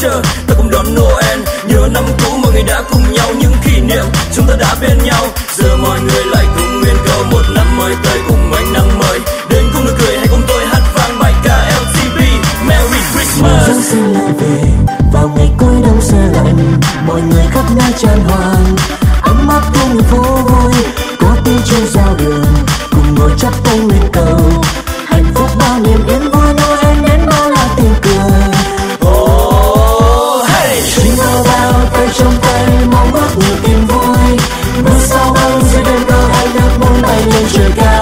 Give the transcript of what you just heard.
chờ ta cùng đón Noel. Nhớ năm cũ mọi người đã cùng nhau những kỷ niệm chúng ta đã bên nhau. Giờ mọi người lại cùng nguyên câu một năm mới tới cùng ánh nắng mới đến cùng nụ cười. Hãy cùng tôi hát vang bài ca LTB Merry Christmas. Giáng sinh lại về vào ngày cuối đông se lạnh, mọi người khắp nơi tràn hoàng ấm áp cùng phố vui. Có tiếng chuông giao đường cùng ngồi chắp tay lên cầu, hạnh phúc bao niềm yên vui. Noel đến bao là tiếng cười. Oh hey, Jingle bell tay trong tay mong ước nhiều tin vui. Mưa sao băng dưới đêm thơ hai nước muốn bay lên trời cao.